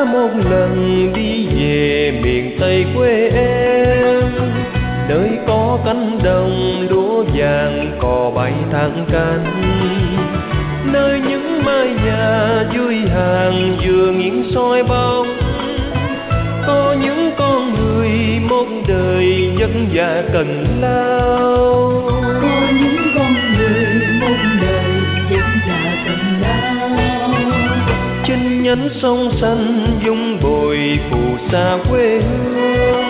một lần đi về miền Tây quê em, nơi có cánh đồng lúa vàng cò bay thẳng cánh, nơi những mái nhà dưới hàng vừa nghiêng soi bóng, có những con người một đời vất vả cần lao, có những con người một đời vất vả cần lao. Trên nhánh sông xanh dung bồi phù sa quê hương,